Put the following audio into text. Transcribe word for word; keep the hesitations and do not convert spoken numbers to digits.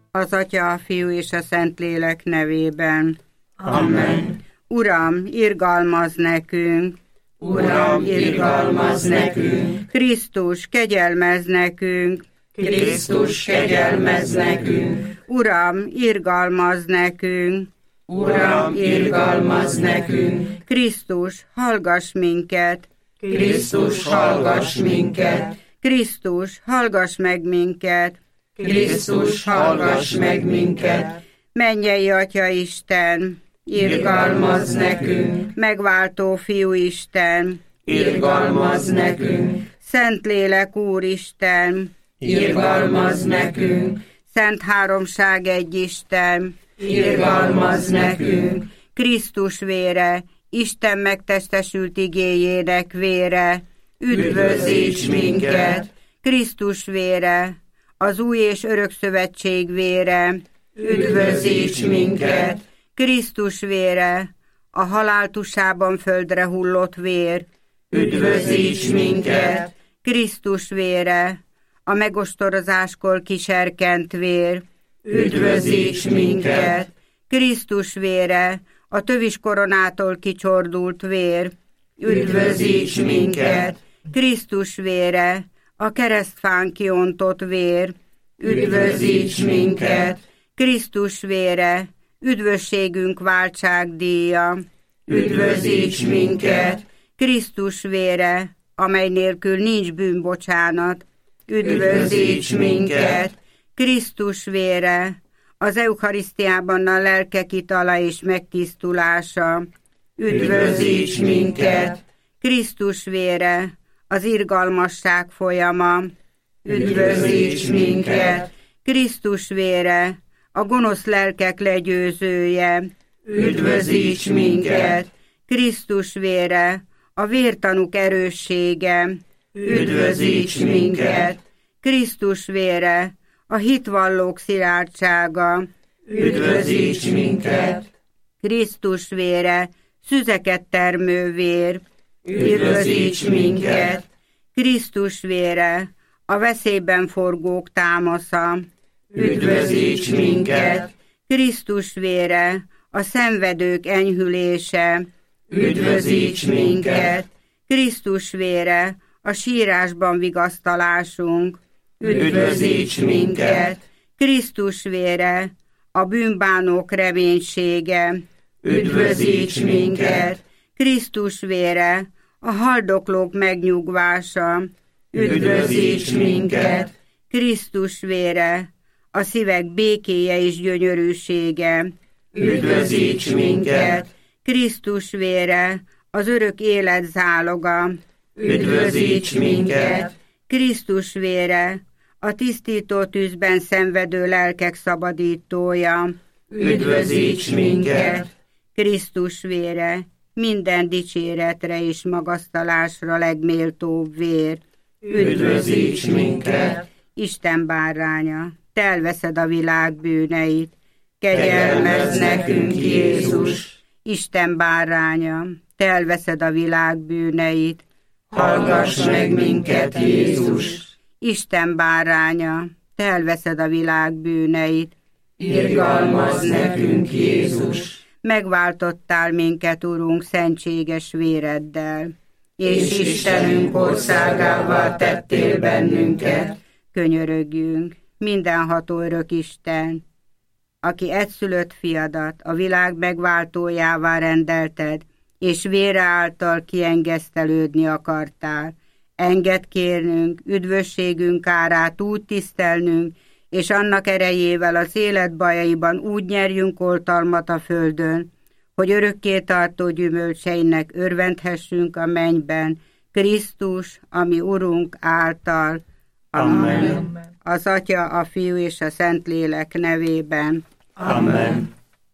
az Atya, a Fiú és a Szentlélek nevében. Amen. Uram, irgalmazz nekünk! Uram, irgalmazz nekünk! Krisztus, kegyelmezz nekünk! Krisztus, kegyelmezz nekünk! Uram, irgalmazz nekünk! Uram, irgalmazz nekünk! Krisztus, hallgass minket! Krisztus, hallgass minket! Krisztus, hallgass meg minket! Krisztus, hallgass meg minket! Mennyei Atya Isten, irgalmazz nekünk! Megváltó Fiú Isten, irgalmazz nekünk! Szentlélek Úristen, irgalmazz nekünk! Szent Háromság egy Isten, irgalmazz nekünk! Krisztus vére, Isten megtestesült igéjének vére, üdvözíts minket! Krisztus vére, az új és örök szövetség vére, üdvözíts minket! Krisztus vére, a halál tusában földre hullott vér, üdvözíts minket! Krisztus vére, a megostorozáskor kiserkent vér, üdvözíts minket! Krisztus vére, a tövis koronától kicsordult vér, üdvözíts minket! Krisztus vére, a keresztfán kiontott vér, üdvözíts minket! Krisztus vére, üdvösségünk váltságdíja, üdvözíts minket! Krisztus vére, amely nélkül nincs bűnbocsánat, üdvözíts minket! Krisztus vére, az eucharisztiában a lelkek itala és megtisztulása, üdvözíts minket! Krisztus vére, az irgalmasság folyama, üdvözíts minket! Krisztus vére, a gonosz lelkek legyőzője, üdvözíts minket! Krisztus vére, a vértanúk erőssége, üdvözíts minket! Krisztus vére, a hitvallók szilárdsága, üdvözíts minket! Krisztus vére, szüzeket termő vér, üdvözíts minket! Krisztus vére, a veszélyben forgók támasza, üdvözíts minket! Krisztus vére, a szenvedők enyhülése, üdvözíts minket! Krisztus vére, a sírásban vigasztalásunk, üdvözíts minket! Krisztus vére, a bűnbánók reménysége, üdvözíts minket! Krisztus vére, a haldoklók megnyugvása, üdvözíts minket! Krisztus vére, a szívek békéje és gyönyörűsége, üdvözíts minket! Krisztus vére, az örök élet záloga, üdvözíts minket! Krisztus vére, a tisztító tűzben szenvedő lelkek szabadítója, üdvözíts minket! Krisztus vére, minden dicséretre és magasztalásra legméltóbb vér, üdvözíts minket! Isten báránya, te elveszed a világ bűneit, kegyelmezz nekünk, Jézus! Isten báránya, te elveszed a világ bűneit, hallgass meg minket, Jézus! Isten báránya, te elveszed a világ bűneit, irgalmazz nekünk, Jézus! Megváltottál minket, Urunk, szentséges véreddel, és Istenünk országává tettél bennünket. Könyörögjünk, mindenható örök Isten, aki egyszülött fiadat a világ megváltójává rendelted, és vére által kiengesztelődni akartál. Engedd kérnünk, üdvösségünk árát úgy tisztelnünk, és annak erejével az élet bajaiban úgy nyerjünk oltalmat a földön, hogy örökké tartó gyümölcseinek örvendhessünk a mennyben, Krisztus, ami Urunk által. Amen. Az Atya, a Fiú és a Szentlélek nevében. Amen.